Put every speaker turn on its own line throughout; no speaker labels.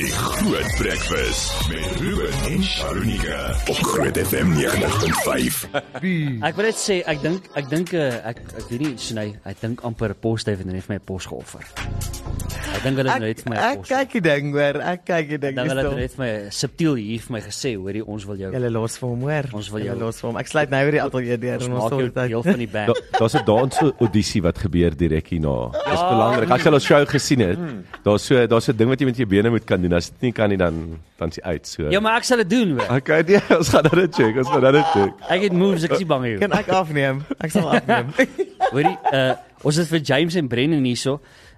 Die Groot Breakfast met Ruben en Sharonika op Groot FM 90.5.
Ek wil net sê, ek weet nie, Snei, ek dink amper Postduif het net vir my 'n pos geoffer. Ek dink hulle het net vir my 'n pos.
Ek kyk die ding hoor, ek kyk die ding.
Dan hulle het net vir my subtiel hier vir my gesê, hoorie, ons wil jou.
Julle los vir hom hoor.
Ons wil
Julle
jou.
los vir hom. Ek sluit nou weer die ateljee deur
Ons
en
maak
ons
jou
sal
deel van die band.
Daar's 'n danse audisie wat gebeur direk hierna. Dis belangrik. As jy al ons show gesien het, daar's 'n ding wat jy met jou bene moet kan doen. As dit nie kan nie, dan is jy uit. So.
Ja, maar ek sal dit doen, hoor.
Okay, nee, ons gaan dit check.
Ek het moves, ek is nie bang hier.
Kan ek afneem? Ek sal afneem.
Hoorie, ons het vir James en Brendan hierso.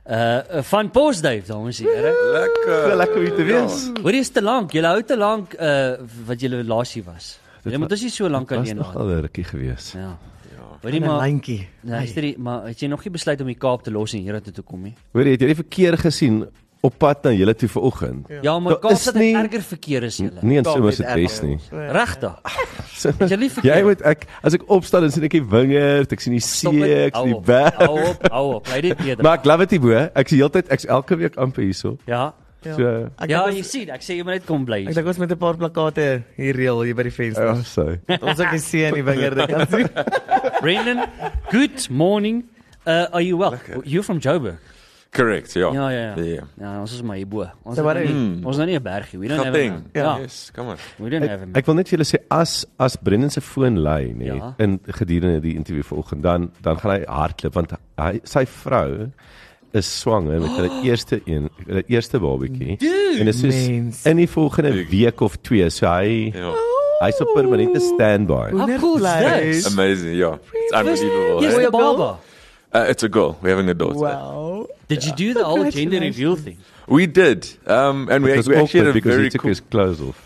Van Postduif, dames en here.
Lekker om hier te wees.
Hoorie, is te lank. Julle hou te lank wat julle laas hier was. Julle moet ons nie so lank
Was
alleen
nog
laat.
al 'n rukkie gewees.
Ja. Hoorie,
'n
maar
lyntjie.
maar het jy nog nie besluit om die Kaap te los en hier toe te kom nie?
Hoor jy, het jy die verkeer gesien op pad na julle toe vanoggend?
Ja, maar
Daar
Kaap
is
sit
nie-
erger verkeer as julle.
Nie in
Kaap
sommer
het
se bes nie.
Regtig? Is jy lief
Jy moet as ek opstaan dan sien ek die wingerd, ek sien die see, ek sien die berg.
Hou op, bly dit beter.
Maar ek love dit bo. Ek's heeltyd ek's elke week amper hierso.
Ja.
So
Ja, jy sien, ek sê jy moet net kom bly.
Ek dink ons met 'n paar plakate hier reël hier by die venster.
ja, so.
Ons ook die see en die wingerde kan sien.
Brendan, good morning. Are you well? You're from Joburg.
Correct, ja.
Ja. Ja, ons is maar hierbo. Ons
So wat
is
is-
nou nie 'n bergie. We don't have
Gauteng.
him. Ja,
Yes, come on.
we don't have him.
Ek wil net vir julle sê as Brendan se foon lui nê
Ja.
in gedurende die interview vanoggend dan gaan hy hardloop want sy vrou is swanger met hulle eerste babatjie en dit is
Mens.
in die volgende week of 2 so hy's op permanente standby.
How cool is this?
Amazing, yeah. It's unbelievable.
Yes,
Hey?
the baba.
It's a girl. We're having a daughter.
Wow.
Did you do the whole gender reveal thing?
We did. And we
It was
actually had
awkward
a
because
very
he took
cool...
his clothes off.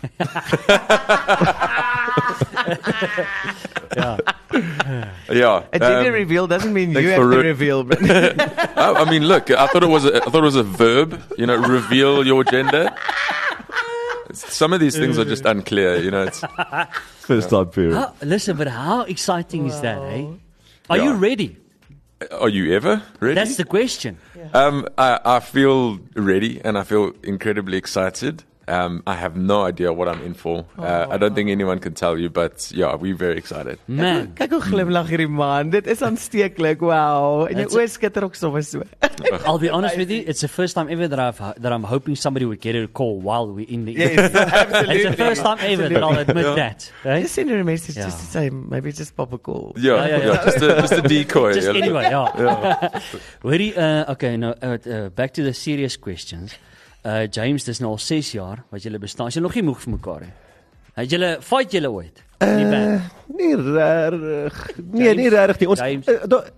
Yeah.
A gender reveal doesn't mean
thanks
you
for
have to
ru-
reveal, but
I mean, look, I thought it was a verb, you know, reveal your gender. Some of these things are just unclear, you know. It's,
First time period.
Listen, but how exciting is that, eh? Are you
Yeah.
ready?
are you ever ready?
That's the question.
I feel ready and I feel incredibly excited. I have no idea what I'm in for. I don't think anyone can tell you, but yeah, we're very excited.
Man,
kyk hoe glimlag hierdie man. Dit is aansteeklik. Wow. En jou
That's-
oë skitter ook sommer so.
I'll be honest with you, it's the first time ever that I'm hoping somebody would get a call while we're in the
Yes, absolutely.
It's the first time ever that I'll admit that. Right?
Just send her a message
Yeah.
just to say maybe just pop a call.
Yeah. Just a decoy.
Just
yeah.
anyway, yeah. Hoorie, okay, now back to the serious questions. James, dis nou al 6 jaar wat julle bestaan. Is julle nog nie moeg vir mekaar nie? Het julle fight julle ooit? Nie bad.
Nie regtig. Nee, nie regtig nie. Ons
James.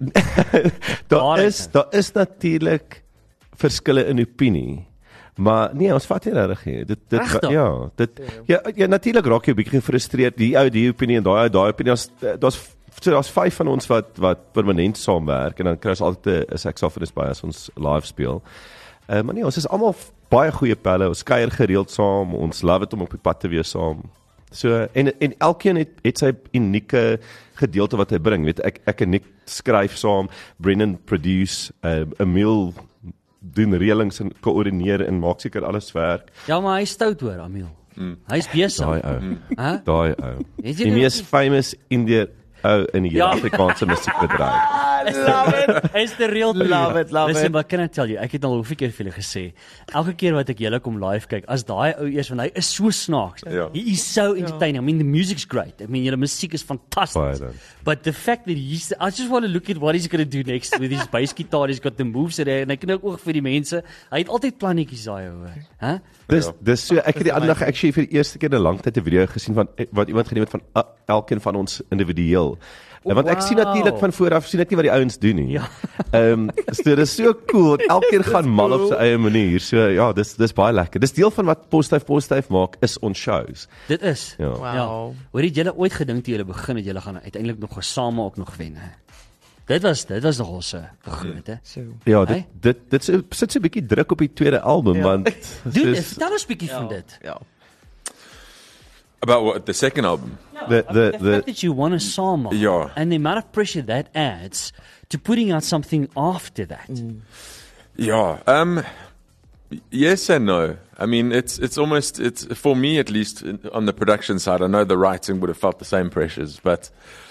daar is natuurlik verskille in opinie. Maar nee, ons vat nie regtig nie. Dit ja, natuurlik raak jy 'n bietjie gefrustreerd. Die opinie en daai opinie. Daar's 5 van ons wat permanent saamwerk en dan kry ons altyd 'n saxofonist by as ons live speel. Maar nee, ons is almal baie goeie pelle. Ons kuier gereeld saam. Ons love dit om op die pad te wees saam. So en elkeen het sy unieke gedeelte wat hy bring. Weet ek en Nick skryf saam, Brendan produce, Emil doen reëlings en koördineer en maak seker alles werk.
Ja, maar hy is stout hoor, Amiel. Hy's besig.
Daai ou.
Hè?
Daai ou.
Weet jy
Die
nou-
mees famous Indiër ou in die
Ja.
Afrikaanse musiekbedryf.
Love it.
Is the real thing.
Love it.
Listen, but can I tell you, ek het al hoeveel keer vir julle gesê, elke keer wat ek julle kom live kyk, as daai ou eers, want hy is so snaaks.
Ja.
He is so entertaining. I mean, the music's great. I mean, julle musiek is
Baie
fantasties.
dan.
But the fact that I just want to look at what he's going to do next with his bass guitar. He's got the moves there, en hy kan ook vir die mense. Hy het altyd plannetjies daai ou. Hè?
Dis so ek het die ander dag actually vir die eerste keer in 'n lang tyd 'n video gesien van wat iemand geneem het van elkeen van ons individueel. Want ek sien natuurlik van voor af sien ek nie wat die ouens doen nie.
Ja.
So dit is so cool want elkeen gaan mal op sy eie manier. So ja, dis baie lekker. Dis deel van wat Postduif maak is ons shows.
Dit is.
Ja.
Wow.
Hoor het julle ooit gedink toe julle begin het julle gaan uiteindelik nog same ook nog wen, hè? Dit was nogal so groot, hè?
So.
Ja,
Hey?
dit sit so 'n bietjie druk op die tweede album
Ja.
want
Dude, vertel ons 'n bietjie van dit.
Ja.
About what? The second album?
The fact that you won a song
Yeah.
and the amount of pressure that adds to putting out something after that.
Yeah. Yes and no. I mean, it's for me at least on the production side. I know the writing would have felt the same pressures, but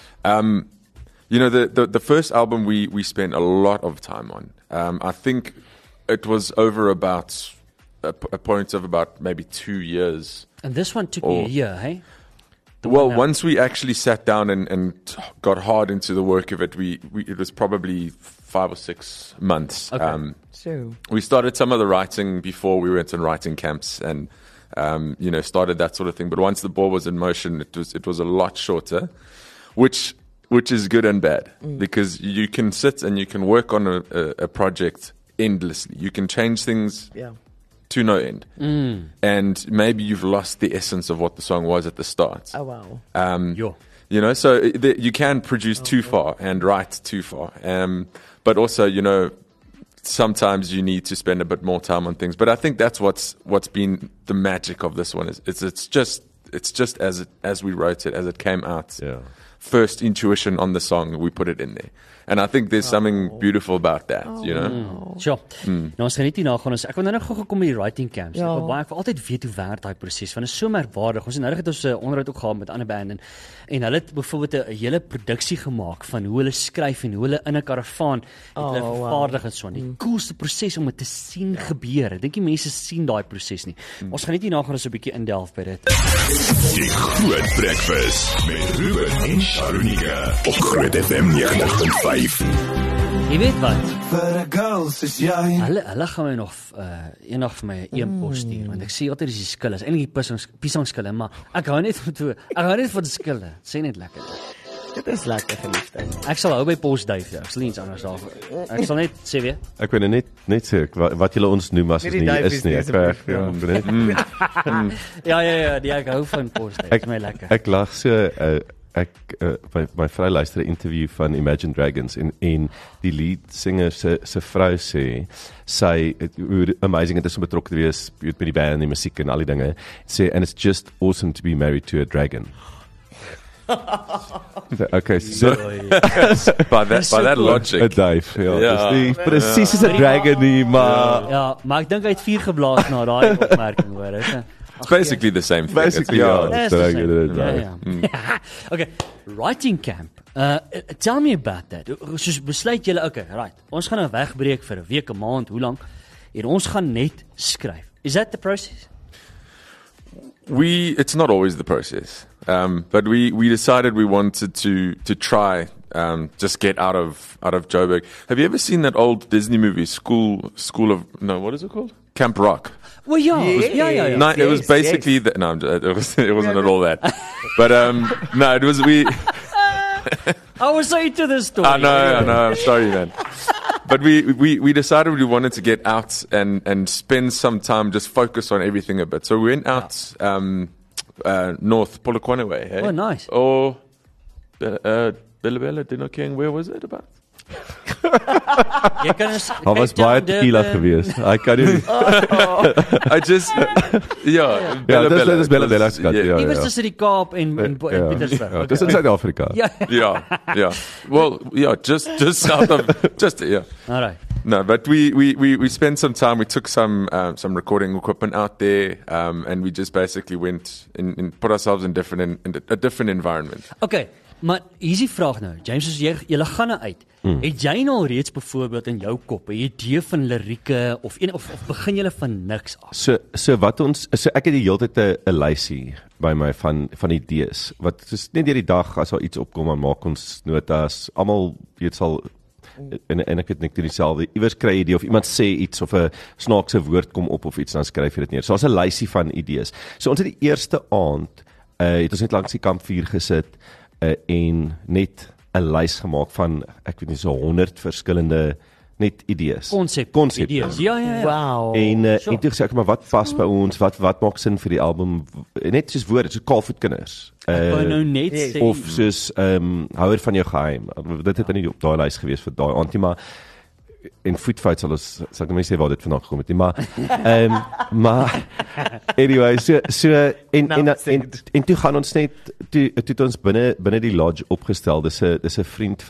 the first album we spent a lot of time on. I think it was over about a point of about maybe 2 years.
And this one took me a year, hey?
Well, once we actually sat down and got hard into the work of it, it was probably 5 or 6 months.
Okay.
We started some of the writing before we went on writing camps and, started that sort of thing. But once the ball was in motion, it was a lot shorter, which is good and bad because you can sit and you can work on a project endlessly. You can change things. Yeah. To no end. And maybe you've lost the essence of what the song was at the start.
Oh, wow.
So you can produce too far and write too far. But also, sometimes you need to spend a bit more time on things. But I think that's what's been the magic of this one. It's just as we wrote it, as it came out.
Yeah.
First intuition on the song, we put it in there. And I think there's something beautiful about that,
Sure. Nou ons gaan net hierna gaan. Ek wil nou gou gekom met die writing camps. Ek wil baie altyd weet hoe werk daai proses. Want dit is so merkwaardig. Ons het ons onderhoud ook gehad met ander bande en hulle het byvoorbeeld 'n hele produksie gemaak van hoe hulle skryf en hoe hulle in 'n karavaan hulle vervaardig en so. Die coolste proses om dit te sien gebeur. Ek dink die mense sien daai proses nie. Ons gaan net hierna gaan ons 'n bietjie indelf by dit.
Die Groot Breakfast met Ruben en Sharunika op Groot FM 90.5.
Jy weet wat? Hulle gaan my nog eendag vir my 'n e-pos stuur want ek sê altyd dis die skille, is eintlik die piesangskille, maar ek hou net van die skille. Sê net lekker.
Dit is lekker geliefde.
Ek sal hou by Postduif, ek sal nie iets anders daar. Ek sal net sê weer.
Ek weet net sê wat julle ons noem as nie is nie.
Ek hou van Postduif. Dit is my lekker.
Ek lag so my vrou luister 'n interview van Imagine Dragons en die lead singer se vrou sê sy hoe amazing it is om betrokke te wees met die band en die musiek en al die dinge. Sê and it's just awesome to be married to a dragon. Okay, so
by that logic.
'n duif, dis presies as 'n dragon nie, maar
ja, maar ek dink hy het 4 geblaas na daai opmerking hoor, hè.
It's basically the same thing.
Basically,
Okay, writing camp. Tell me about that. Soos besluit julle, okay, right. Ons gaan nou wegbreek vir 'n week, 'n maand, hoe lank? En ons gaan net skryf. Is that the process?
It's not always the process. But we decided we wanted to try just get out of Joburg. Have you ever seen that old Disney movie, School of what is it called? Camp Rock.
Well, yeah.
No, it was basically it wasn't at all that. But no, it was
I was so into this story.
I know. I'm sorry, man. But we decided we wanted to get out and spend some time just focus on everything a bit. So we went out north, Polokwane way. Hey?
Oh, nice.
Or Bellabella, Dino King, where was it about?
Jy kan
Daar was baie tequila geweest. I kan nie.
I just Bellabella.
Dis Bellabella skat.
Iewers tussen die Kaap en Pietersburg.
Dis in Suid-Afrika.
Yeah. Well, just south of
All right.
No, but we spent some time. We took some recording equipment out there, and we just basically went and put ourselves in a different environment.
Okay. Maar hier's die vraag nou, James, as julle gaan nou uit. Het jy nou reeds byvoorbeeld in jou kop 'n idee van lirieke of begin julle van niks af?
So ek het die hele tyd 'n lysie by my van idees. Wat soos net deur die dag as daar iets opkom, dan maak ons notas. Almal weet sal en ek het net dieselfde. Iewers kry jy idee of iemand sê iets of 'n snaakse woord kom op of iets, dan skryf jy dit neer. So daar's 'n lysie van idees. So ons het die eerste aand het ons net langs die kampvuur gesit en net 'n lys gemaak van ek weet nie so 100 verskillende net idees.
Konsep idees. Ja.
Wow.
En toe sê ek maar wat pas by ons, wat maak sin vir die album, net soos woorde, so Kaalvoetkinders.
Nou net sê
of soos houer van jou geheim. Dit het nie op daai lys gewees vir daai aand nie, maar en voetfout sal ek nie sê waar dit vandaan gekom het nie, maar Anyway, so
Nou,
en toe gaan ons net toe het ons binne die lodge opgestel. Dis 'n vriend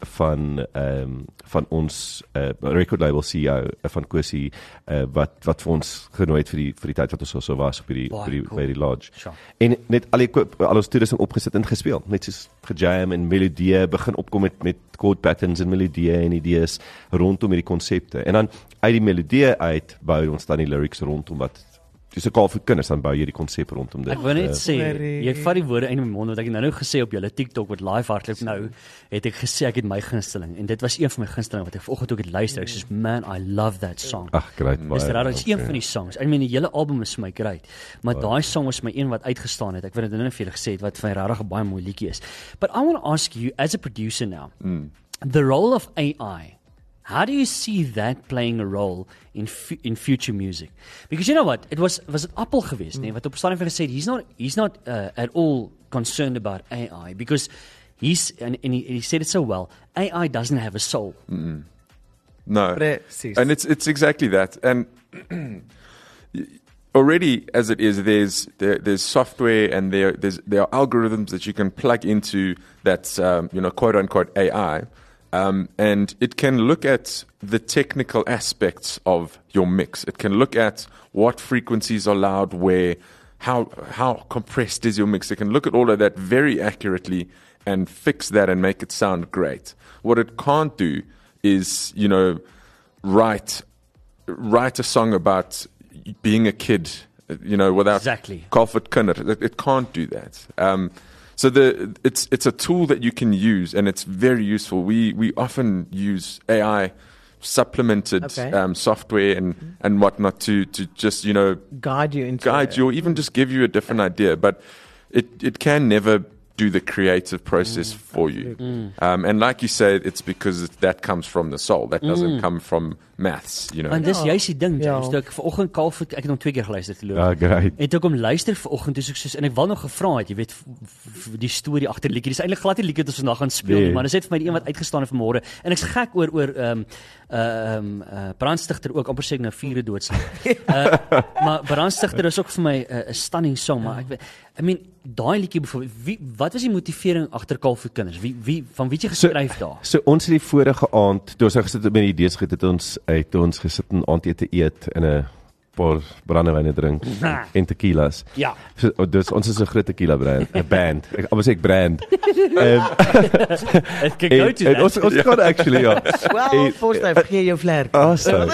van ons record label CEO van Kosi wat vir ons genooi het vir die tyd wat ons so was op by die lodge.
Sure.
En net al ons toerusting opgesit en gespeel, net soos gejam en melodieë begin opkom met chord patterns en melodieë en idees rondom hierdie konsepte. En dan uit die melodieë uit bou ons dan die lyrics rondom wat dis 'n kaal vir kinders, dan bou jy die konsep rondom dit.
Ek wil net sê, jy vat die woorde in my mond wat ek nou gesê op julle TikTok wat live hardloop nou, het ek gesê ek het my gunsteling en dit was een van my gunstelinge wat ek vanoggend ook het luister. Ek sê man, I love that song.
Ag, great.
Dis regtig een van die songs. I mean die hele album is vir my great, maar daai song was my een wat uitgestaan het. Ek weet dit nou vir julle gesê het wat vir my regtig 'n baie mooi liedjie is. But I want to ask you as a producer now, the role of AI. How do you see that playing a role in future music? Because you know what, it was it Apple geweest, nee, wat op stadium gesê het, he's not at all concerned about AI because and he said it so well. AI doesn't have a soul.
No,
Precies.
and it's exactly that. And already, as it is, there's software and there are algorithms that you can plug into that quote unquote AI. And it can look at the technical aspects of your mix. It can look at what frequencies are loud where, how compressed is your mix. It can look at all of that very accurately and fix that and make it sound great. What it can't do is, write a song about being a kid, without
Exactly.
Colford Kinder. It can't do that. So it's a tool that you can use, and it's very useful. We often use AI supplemented software and whatnot to just
guide you
or even just give you a different idea. But it can never do the creative process for you. And like you said, it's because that comes from the soul. That doesn't come from maths,
En dis juist die ding, James, toe ek vanoggend Kalfoot, ek het hom 2 keer geluister te loop.
Great.
En toe ek hom luister vanoggend, toe soos en ek wou nog gevra het, jy weet die storie agter die liedjie. Dis eintlik glad nie liedjie wat ons vandag gaan speel nie, maar dis net vir my die een wat uitgestaan het vanmôre. En ek's gek oor Brandstigter ook amper sê ek nou 4 doodslaan. Maar Brandstigter is ook vir my 'n stunning song, maar I mean daai liedjie byvoorbeeld, wat was die motivering agter Kalfoot Kinders? Wie van wie het jy geskryf daar?
So ons het die vorige aand, toe ons gesit het met die idees het ons gesit en aandete eet en 'n paar brandewyne drink en tequilas.
Ja.
So, dus ons is 'n groot tequila band. Ek wil sê ek brand.
It can go to that.
Ons kan actually ja.
Well, Forsyth, gee jou vlerk.
Awesome.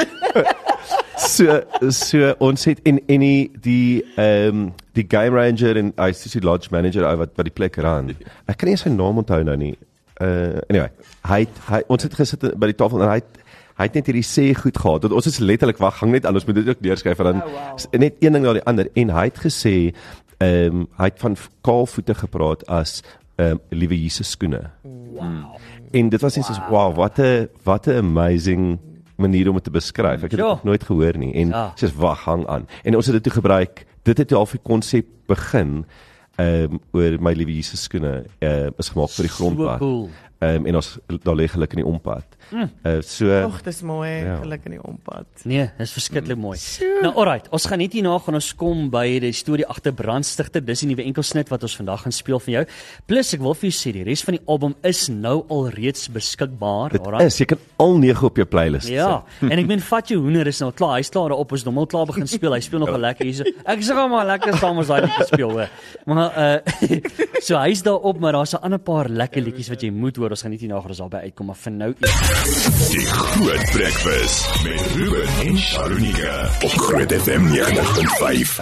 So ons het in die game ranger en hy is die lodge manager wat die plek ran. Ek kan nie sy naam onthou nou nie. Anyway, hy ons het gesit by die tafel en hy het net hierdie sê goed gehad. Dat ons is letterlik wag, hang net aan, ons moet dit ook neerskryf en dan net een ding na die ander. En hy het gesê hy het van kaalvoete gepraat as liewe Jesus skoene.
Wow.
En dit was net soos wow, wat 'n amazing manier om dit te beskryf. Ek het dit nog nooit gehoor nie. En soos wag, hang aan. En ons het dit toe gebruik. Dit het half die konsep begin oor my liewe Jesus skoene is gemaak vir die grondpad.
So cool.
En ons daar lê geluk in die ompad.
Och, dis mooi, geluk in die ompad.
Nee, dis verskriklik mooi. Nou alright, ons gaan net hierna gaan ons kom by die storie agter Brandstigter. Dis die nuwe enkelsnit wat ons vandag gaan speel vir jou. Plus ek wil vir jou sê die res van die album is nou alreeds beskikbaar.
Dit jy kan al 9 op jou playlist.
Ja, en ek meen vat jou hoender is nou klaar. Hy's klaar daarop, ons hom klaar begin speel. Hy speel nog 'n lekker hierso. Ek sê hom maar lekker saam ons daai liedjie speel hoor. Maar so hy's daarop, maar daar's 'n ander paar lekker liedjies wat jy moet hoor. Ons gaan net hierna gaan ons daarby uitkom, maar vir nou
Die Groot Breakfast met Ruben en Sharunika op Groot FM 90.5.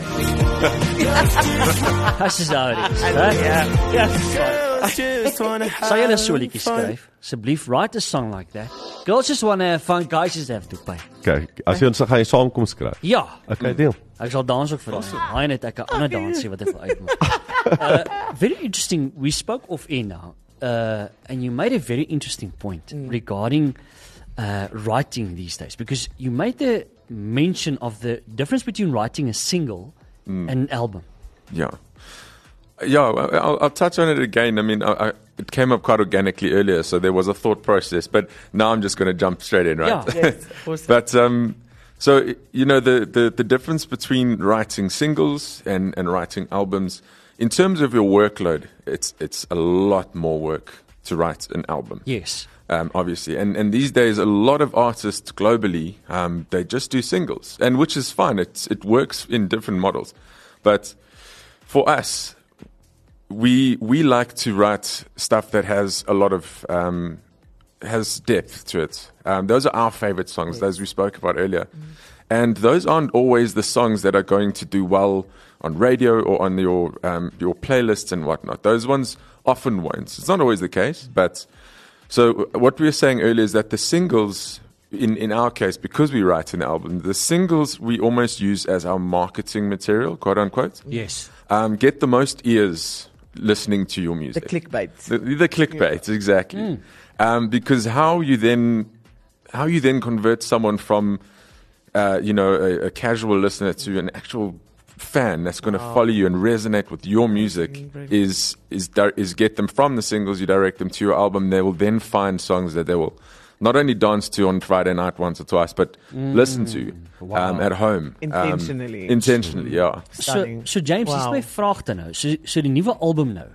As is daar is. Ja. Sal jy 'n so liedjie skryf? Asseblief, write a song like that. Girls just want to have fun, guys just have to pay.
Kyk, as jy ons gaan jy saamkom skryf.
Ja.
Okay, deel.
Ek sal dans ook vir ons. Hy net ek 'n ander dansie wat ek wil uitmaak. Very interesting. We spoke off air now. And you made a very interesting point regarding writing these days, because you made the mention of the difference between writing a single and an album.
Yeah. I'll touch on it again. I mean, it came up quite organically earlier, so there was a thought process, but now I'm just going to jump straight in, right?
Yeah.
Yes, of course.
But So, you know, the difference between writing singles and writing albums, in terms of your workload, it's a lot more work to write an album.
Yes.
Obviously. And these days, a lot of artists globally, they just do singles, and which is fine. It works in different models. But for us, we like to write stuff that has a lot of, has depth to it. Those are our favorite songs, those we spoke about earlier. And those aren't always the songs that are going to do well on radio or on your playlists and whatnot. Those ones often won't. It's not always the case, but so what we were saying earlier is that the singles, in our case, because we write an album, the singles we almost use as our marketing material, quote unquote.
Yes.
Get the most ears listening to your
The
music.
clickbait.
The clickbait, exactly. Because how you then convert someone from a casual listener to an actual fan that's going to follow you and resonate with your music is get them from the singles, you direct them to your album. They will then find songs that they will not only dance to on Friday night once or twice, but listen to at home.
Intentionally.
Yeah.
So James, dis my vraag dan nou. So die nuwe album nou.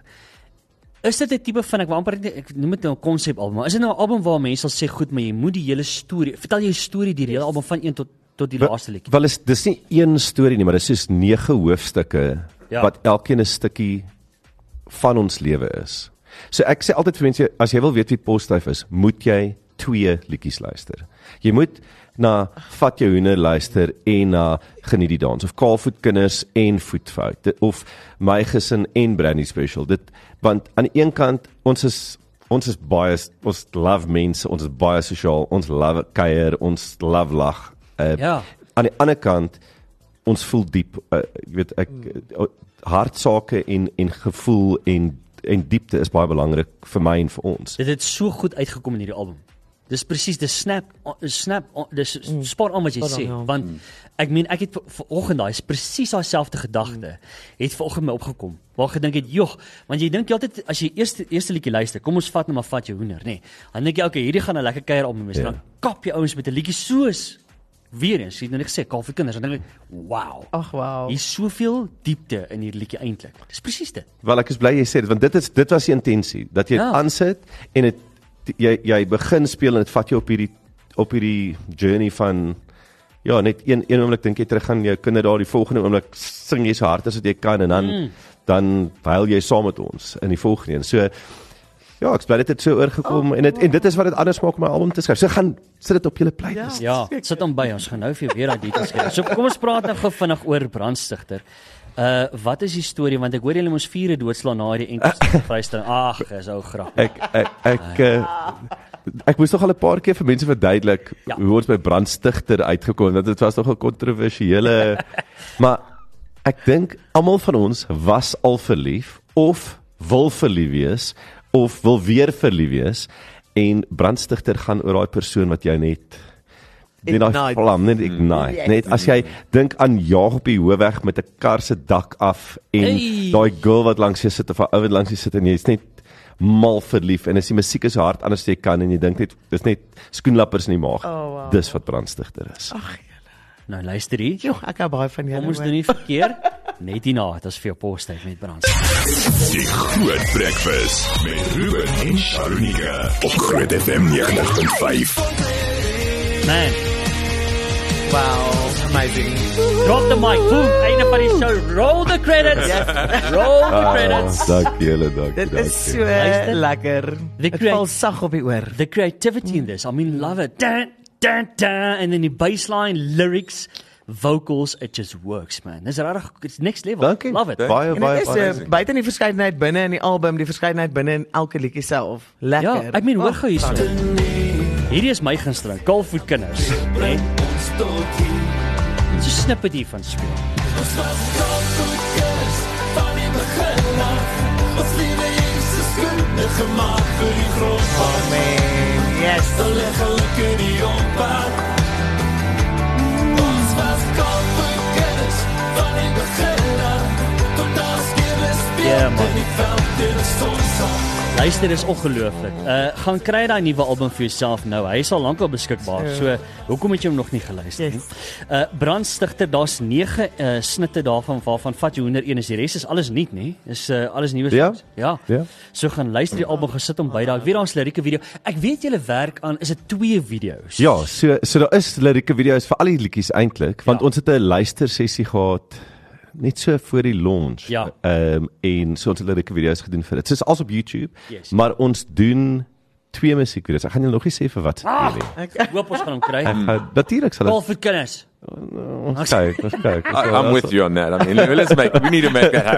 Is dit 'n tipe van ek noem dit nou 'n konsepalbum, maar is dit nou 'n album waar mense sal sê goed, maar jy moet die hele storie, vertel jy 'n storie die hele album van 1 tot die laaste liedjie?
Wel dis nie een storie nie, maar dis soos 9 hoofstukke wat elkeen 'n stukkie van ons lewe is. So ek sê altyd vir mense, as jy wil weet wie Postduif is, moet jy 2 liedjies luister. Jy moet na Vat jou hoender luister en na Geniet die dans, of Kaalvoet kinders en Voetfout, of My gesin en Brandy Special. Want aan die een kant, ons is baie, ons love mense, ons is baie sosiaal, ons love kuier, ons love lag. Aan die ander kant, ons voel diep, jy weet, hartsake en gevoel en diepte is baie belangrik vir my en vir ons.
Dit het so goed uitgekom in hierdie album. Dis presies, dis snap, dis spot on wat jy sê, want ek meen, ek het vanoggend daai, is presies daai selfde gedagte, het vanoggend my opgekom, waar gedink het, want jy dink altyd, as jy eerste liedjie luister, kom ons vat nou maar Vat jou hoender, nee, dan dink jy, okay, hierdie gaan 'n lekker kuier album wees, dan kap jy ouens met 'n liedjie soos, weer eens, jy het nou net gesê, Kaalvoet kinders, dan dink ek, wow,
wow.
Hier is soveel diepte in hierdie liedjie eintlik, dis presies dit.
Wel, ek is bly jy sê dit, want dit was die intensie, dat jy dit aansit, en jy begin speel en dit vat jou op hierdie journey van net een oomblik dink jy terug gaan jou kinder daar, die volgende oomblik sing jy so hard as wat jy kan en dan huil jy saam met ons in die volgende een. So ek is bly dit het so oorgekom en dit is wat dit anders maak om my album te skryf. So gaan sit dit op julle playlist.
Ja, sit hom by ons gaan nou vir jou weer daai details gee. So kom ons praat nou gou vinnig oor Brandstigter. Wat is die storie, want ek hoor julle moes 4 doodslaan na die enkelste vrystelling. Ag, is ou grap.
Ek moes nog al 'n paar keer vir mense verduidelik hoe ons by Brandstigter uitgekom het. Dit was nog 'n kontroversiële maar ek dink almal van ons was al verlief of wil verlief wees of wil weer verlief wees en Brandstigter gaan oor daai persoon wat jou net daai vlam, net ignite. Net as jy dink aan jaag op die hoofweg met 'n kar se dak af en daai girl wat langs jou sit of 'n ou wat langs jou sit en jy's net mal verlief en as die musiek is so hard anders jy kan en jy dink net dis net skoenlappers in die maag. Dis wat Brandstigter is.
Ag,
nou luister hier.
Ek hou baie van julle.
Kom ons doen nie verkeer. Net hierna, dit is vir jou Postduif met Brandstigter.
Die Groot Breakfast met Ruben en Sharunika op Groot FM 90.5.
Man.
Wow, amazing.
Drop the mic, boom, einde van die show. Roll the credits. Roll the credits.
Dank julle, dank.
Dit is so lekker. Dit val sag op die oor.
The creativity in this, I mean, love it. Dun, dun, dun, and then die baseline, lyrics, vocals, it just works, man. Dis regtig, it's next level.
Dankie.
Love it.
Baie
buite die verskeidenheid binne in die album, die verskeidenheid binne in elke liedjie self. Lekker.
Ja, ek meen, hoor gou hierso. Hierdie is my gunsteling, Kaalvoet kinders, né? So snippet hiervan speel.
Ons was Kaalvoet kinders van die begin af. Ons liefde Jesus kunde gemaak vir die groot pad.
Man, yes.
Dan leggelik in die oppad. Ons was Kaalvoet kinders van die begin af. Tot as kinders speelt in die veld in die stormsang.
Luister, is ongelooflik. Gaan kry daai nuwe album vir jouself nou. Hy is al lankal beskikbaar. So, hoekom het jy hom nog nie geluister nie? Brandstigter, daar's 9 snitte daarvan waarvan vat jy 101 is. Die res is alles nuut, nê? Is alles nuwe songs. Ja. So gaan luister die album, gesit om by daai. Ek weet daar's lirieke video. Ek weet julle werk aan, is dit 2 video's?
Ja, so daar is lirieke video's vir al die liedjies eintlik, want ons het 'n luistersessie gehad net so voor die launch.
Ja.
En so ons het lirieke video's gedoen vir dit. Dit is als op YouTube, maar ons doen 2 musiekvideo's. Ek gaan julle nog nie sê vir wat.
Ek hoop ons gaan hom kry.
Natuurlik sal dit.
Al vir kinders.
Ons kyk.
I'm with you on that. I mean, we need to make that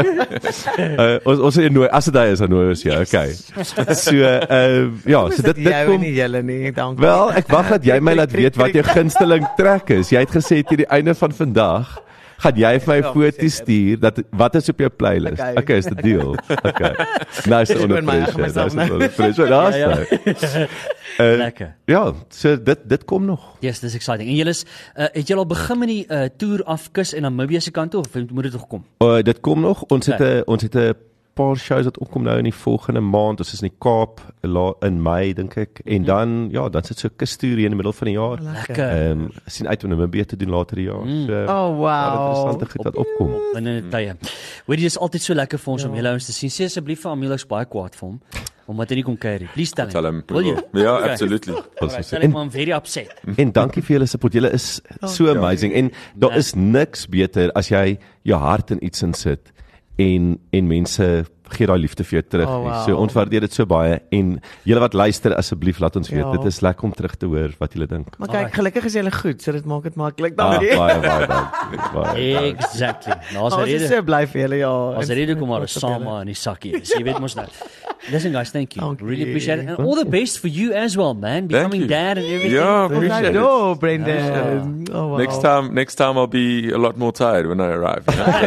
happen.
Ons nooi, as dit is, dan nooi ons ja, okay. So, ja, so dit kom
nie julle nie, dankie.
Wel, ek wag dat jy my laat weet wat jou gunsteling trek is. Jy het gesê teen die einde van vandag gaan jy vir my foto's stuur dat wat is op jou playlist. Okay, is die deal. Okay. Nice onder pressure. Daar's
Lekker.
Ja, so dit kom nog.
Yes, dis exciting. En julle is het julle al begin met die toer afkus en Namibië se kant toe of moet dit nog kom?
Dit kom nog. Ons het 'n paar shows wat opkom nou in die volgende maand. Ons is in die Kaap in Mei dink ek. En dan sit so 'n kustoer hier in die middel van die jaar.
Lekker.
Sien uit om Namibië te doen later die jaar. So,
Oh wow.
Interessante goed wat opkom.
Binne die tye. Weet jy, dis altyd so lekker vir ons om julle ouens te sien. Sê asseblief vir Amilus baie kwaad vir hom. Omdat hy nie kon kuier nie. Please tell him.
Will you? Yeah, absolutely.
Tell him I'm very upset.
En dankie vir julle support. Julle is so amazing. En daar is niks beter as jy jou hart in iets insit en mense gee daai liefde vir jou terug. So ons waardeer dit so baie en julle wat luister asseblief laat ons weet. Dit is lekker om terug te hoor wat julle dink.
Maar kyk, gelukkig is julle goed, so dit maak dit maklik dan.
Baie dankie.
Exactly. Nou as
Ons is so bly vir julle, ja.
As rede kom maar saam in die sakkie. Jy weet mos nou. Listen guys, thank you. Really appreciate it. And all the best for you as well, man. Becoming dad and everything.
Yeah, appreciate it.
Oh, Brendan. Oh, wow.
Next time I'll be a lot more tired when I arrive.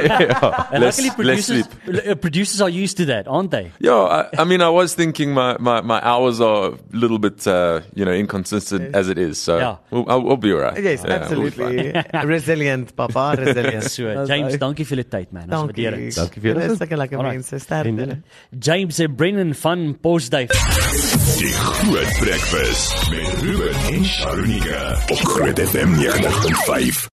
Luckily producers are used to that, aren't they?
Yeah, I mean, I was thinking my hours are a little bit, inconsistent as it is. So we'll be all right.
Yes, absolutely. Resilient, papa, resilient.
So, James, dankie vir die tyd, man.
Dankie vir julle. Dis lekker mense, sterkte.
James en Brendan van Posduif.
Die Groot Breakfast met Ruben en Sharunika op Groot FM 90.5.